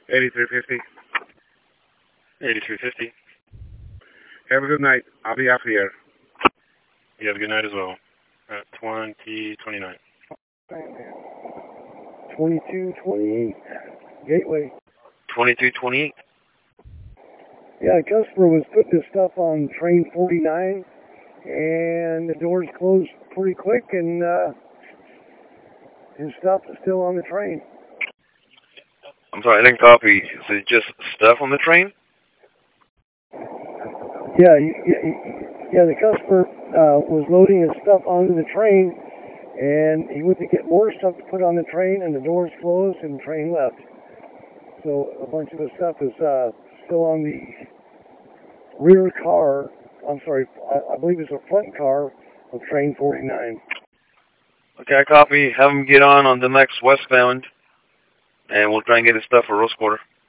8350. 8350. Have a good night. I'll be off the air. You have a good night as well. At 2029. 2228. Gateway. 2228. Yeah, the customer was putting his stuff on train 49, and the doors closed pretty quick, and his stuff is still on the train. I'm sorry, I didn't copy. Is it just stuff on the train? Yeah, the customer was loading his stuff onto the train, and he went to get more stuff to put on the train, and the doors closed, and the train left. So a bunch of the stuff is still on the rear car. I'm sorry, I believe it's the front car of train 49. Okay, I copy. Have him get on the next westbound, and we'll try and get his stuff for Rose Quarter.